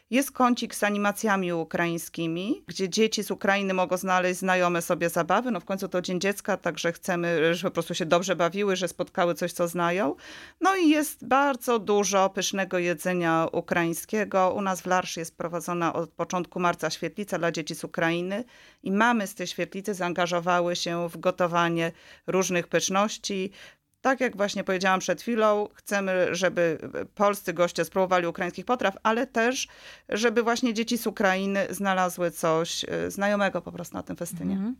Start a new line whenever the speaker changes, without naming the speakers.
Jest kącik z animacjami ukraińskimi, gdzie dzieci z Ukrainy mogą znaleźć znajome sobie zabawy. No w końcu to Dzień Dziecka, także chcemy, żeby po prostu się dobrze bawiły, że spotkały coś, co znają. No i jest bardzo dużo pysznego jedzenia ukraińskiego. U nas w Larszy jest prowadzona od początku marca świetlica dla dzieci z Ukrainy i mamy z tej świetlicy zaangażowały się w gotowanie różnych pyszności. Tak jak właśnie powiedziałam przed chwilą, chcemy, żeby polscy goście spróbowali ukraińskich potraw, ale też, żeby właśnie dzieci z Ukrainy znalazły coś znajomego po prostu na tym festynie.